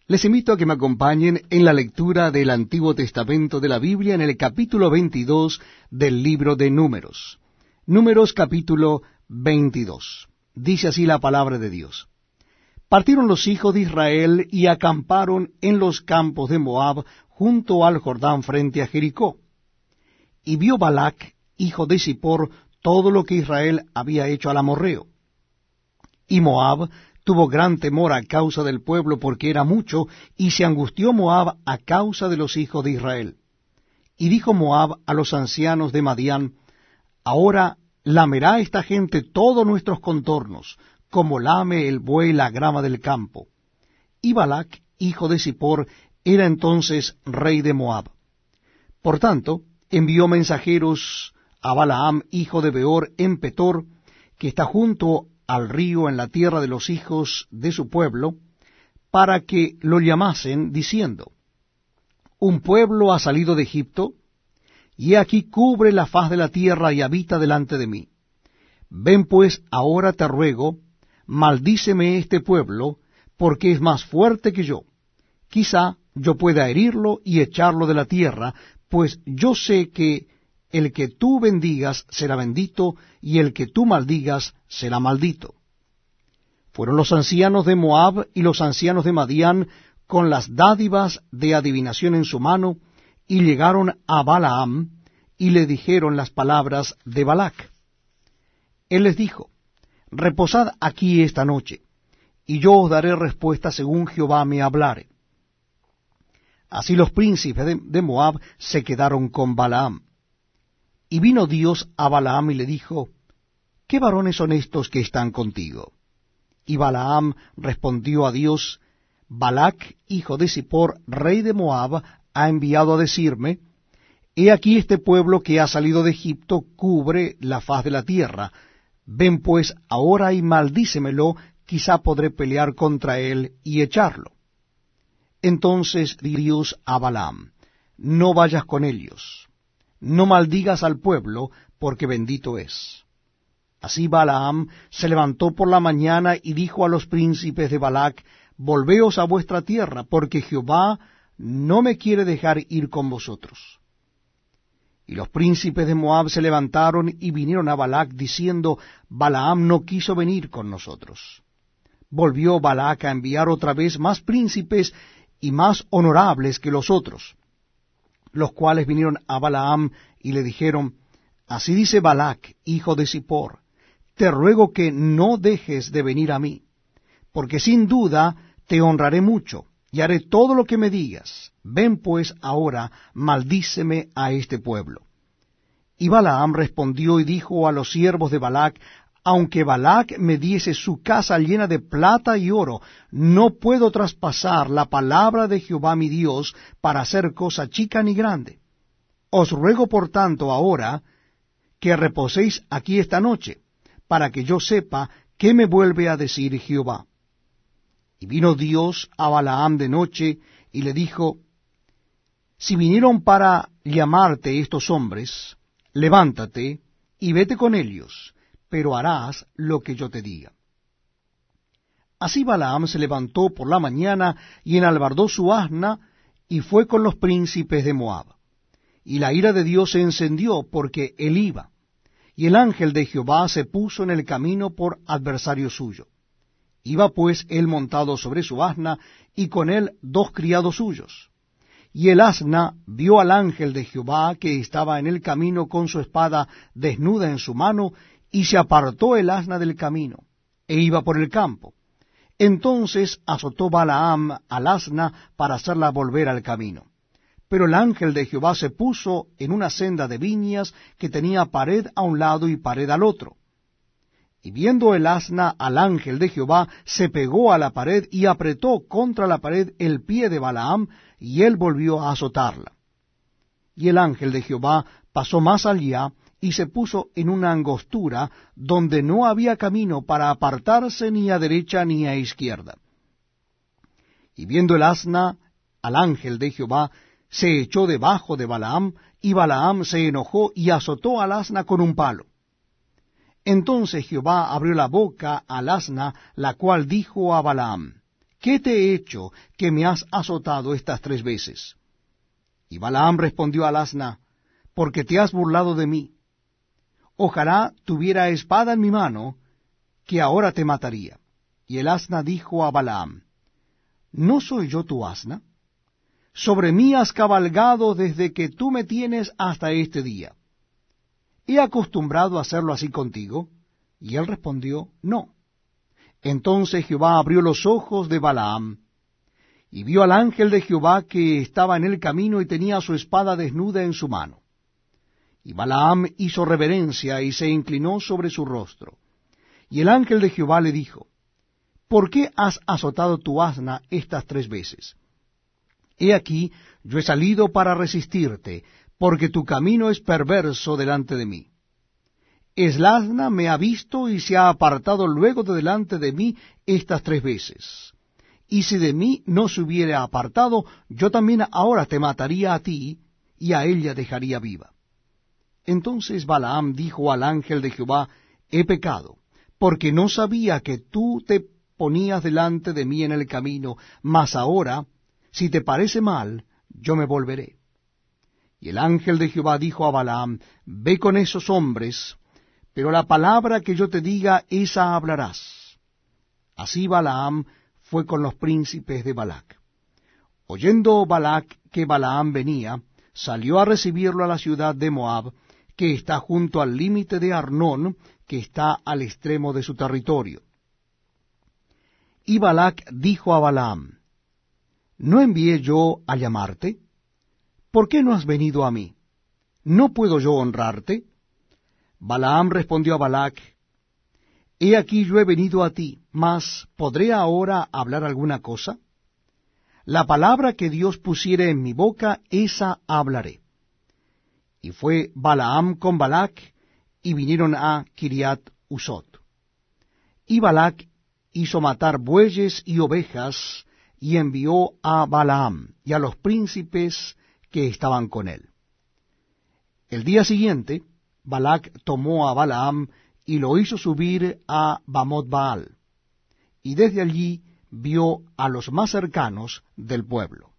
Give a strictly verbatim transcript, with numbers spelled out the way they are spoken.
Les invito a que me acompañen en la lectura del Antiguo Testamento de la Biblia en el capítulo veintidós del libro de Números. Números capítulo veintidós. Dice así la palabra de Dios. Partieron los hijos de Israel y acamparon en los campos de Moab junto al Jordán frente a Jericó. Y vio Balac, hijo de Zippor, todo lo que Israel había hecho al amorreo. Y Moab tuvo gran temor a causa del pueblo porque era mucho, y se angustió Moab a causa de los hijos de Israel. Y dijo Moab a los ancianos de Madián, ahora lamerá esta gente todos nuestros contornos, como lame el buey la grama del campo. Y Balac, hijo de Zippor, era entonces rey de Moab. Por tanto, envió mensajeros a Balaam, hijo de Beor, en Petor, que está junto al río en la tierra de los hijos de su pueblo, para que lo llamasen, diciendo, un pueblo ha salido de Egipto, y he aquí cubre la faz de la tierra y habita delante de mí. Ven pues, ahora te ruego, maldíceme este pueblo, porque es más fuerte que yo. Quizá yo pueda herirlo y echarlo de la tierra, pues yo sé que el que tú bendigas será bendito, y el que tú maldigas será maldito. Fueron los ancianos de Moab y los ancianos de Madián con las dádivas de adivinación en su mano, y llegaron a Balaam, y le dijeron las palabras de Balac. Él les dijo, reposad aquí esta noche, y yo os daré respuesta según Jehová me hablare. Así los príncipes de, de Moab se quedaron con Balaam. Y vino Dios a Balaam y le dijo, ¿qué varones son estos que están contigo? Y Balaam respondió a Dios, Balac, hijo de Zippor, rey de Moab, ha enviado a decirme, he aquí este pueblo que ha salido de Egipto cubre la faz de la tierra. Ven pues ahora y maldícemelo, quizá podré pelear contra él y echarlo. Entonces Dios a Balaam, no vayas con ellos, no maldigas al pueblo, porque bendito es. Así Balaam se levantó por la mañana y dijo a los príncipes de Balac, volveos a vuestra tierra, porque Jehová no me quiere dejar ir con vosotros. Y los príncipes de Moab se levantaron y vinieron a Balac, diciendo, Balaam no quiso venir con nosotros. Volvió Balac a enviar otra vez más príncipes y más honorables que los otros, los cuales vinieron a Balaam y le dijeron, así dice Balac, hijo de Zippor, te ruego que no dejes de venir a mí, porque sin duda te honraré mucho, y haré todo lo que me digas. Ven pues ahora, maldíceme a este pueblo. Y Balaam respondió y dijo a los siervos de Balac, aunque Balac me diese su casa llena de plata y oro, no puedo traspasar la palabra de Jehová mi Dios para hacer cosa chica ni grande. Os ruego por tanto ahora que reposéis aquí esta noche, para que yo sepa qué me vuelve a decir Jehová. Y vino Dios a Balaam de noche, y le dijo, si vinieron para llamarte estos hombres, levántate y vete con ellos, pero harás lo que yo te diga. Así Balaam se levantó por la mañana, y enalbardó su asna, y fue con los príncipes de Moab. Y la ira de Dios se encendió, porque él iba, y el ángel de Jehová se puso en el camino por adversario suyo. Iba pues él montado sobre su asna, y con él dos criados suyos. Y el asna vio al ángel de Jehová, que estaba en el camino con su espada desnuda en su mano, y se apartó el asna del camino, e iba por el campo. Entonces azotó Balaam al asna para hacerla volver al camino. Pero el ángel de Jehová se puso en una senda de viñas que tenía pared a un lado y pared al otro. Y viendo el asna al ángel de Jehová, se pegó a la pared y apretó contra la pared el pie de Balaam, y él volvió a azotarla. Y el ángel de Jehová pasó más allá, y se puso en una angostura, donde no había camino para apartarse ni a derecha ni a izquierda. Y viendo el asna al ángel de Jehová, se echó debajo de Balaam, y Balaam se enojó y azotó al asna con un palo. Entonces Jehová abrió la boca al asna, la cual dijo a Balaam, ¿qué te he hecho que me has azotado estas tres veces? Y Balaam respondió al asna, porque te has burlado de mí. Ojalá tuviera espada en mi mano, que ahora te mataría. Y el asna dijo a Balaam, ¿no soy yo tu asna? Sobre mí has cabalgado desde que tú me tienes hasta este día. ¿He acostumbrado a hacerlo así contigo? Y él respondió, no. Entonces Jehová abrió los ojos de Balaam, y vio al ángel de Jehová que estaba en el camino y tenía su espada desnuda en su mano. Y Balaam hizo reverencia y se inclinó sobre su rostro. Y el ángel de Jehová le dijo, ¿por qué has azotado tu asna estas tres veces? He aquí, yo he salido para resistirte, porque tu camino es perverso delante de mí. El asna me ha visto y se ha apartado luego de delante de mí estas tres veces. Y si de mí no se hubiera apartado, yo también ahora te mataría a ti, y a ella dejaría viva. Entonces Balaam dijo al ángel de Jehová, he pecado, porque no sabía que tú te ponías delante de mí en el camino, mas ahora, si te parece mal, yo me volveré. Y el ángel de Jehová dijo a Balaam, ve con esos hombres, pero la palabra que yo te diga, esa hablarás. Así Balaam fue con los príncipes de Balac. Oyendo Balac que Balaam venía, salió a recibirlo a la ciudad de Moab, que está junto al límite de Arnón, que está al extremo de su territorio. Y Balac dijo a Balaam, ¿no envié yo a llamarte? ¿Por qué no has venido a mí? ¿No puedo yo honrarte? Balaam respondió a Balac, he aquí yo he venido a ti, mas ¿podré ahora hablar alguna cosa? La palabra que Dios pusiere en mi boca, esa hablaré. Y fue Balaam con Balac, y vinieron a Kiriat Usot. Y Balac hizo matar bueyes y ovejas, y envió a Balaam y a los príncipes que estaban con él. El día siguiente, Balac tomó a Balaam y lo hizo subir a Bamot Baal, y desde allí vio a los más cercanos del pueblo.